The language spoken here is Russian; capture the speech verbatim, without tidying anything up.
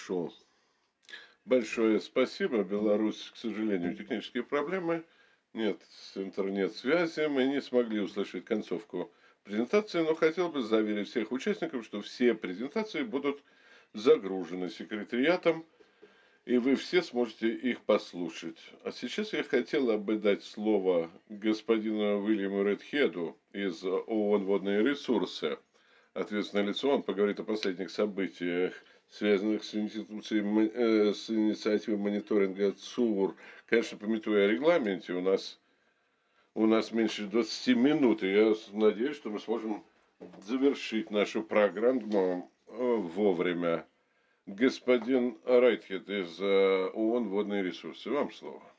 Хорошо. Большое спасибо. Беларусь, к сожалению, технические проблемы. Нет интернет-связи. Мы не смогли услышать концовку презентации, но хотел бы заверить всех участников, что все презентации будут загружены секретариатом, и вы все сможете их послушать. А сейчас я хотел бы дать слово господину Уильяму Редхеду из ООН «Водные ресурсы». Ответственное лицо, он поговорит о последних событиях, связанных с, институцией, э, с инициативой мониторинга ЦУР. Конечно, памятуя о регламенте, у нас, у нас меньше двадцати минут, и я надеюсь, что мы сможем завершить нашу программу вовремя. Господин Райтхед из ООН «Водные ресурсы», вам слово.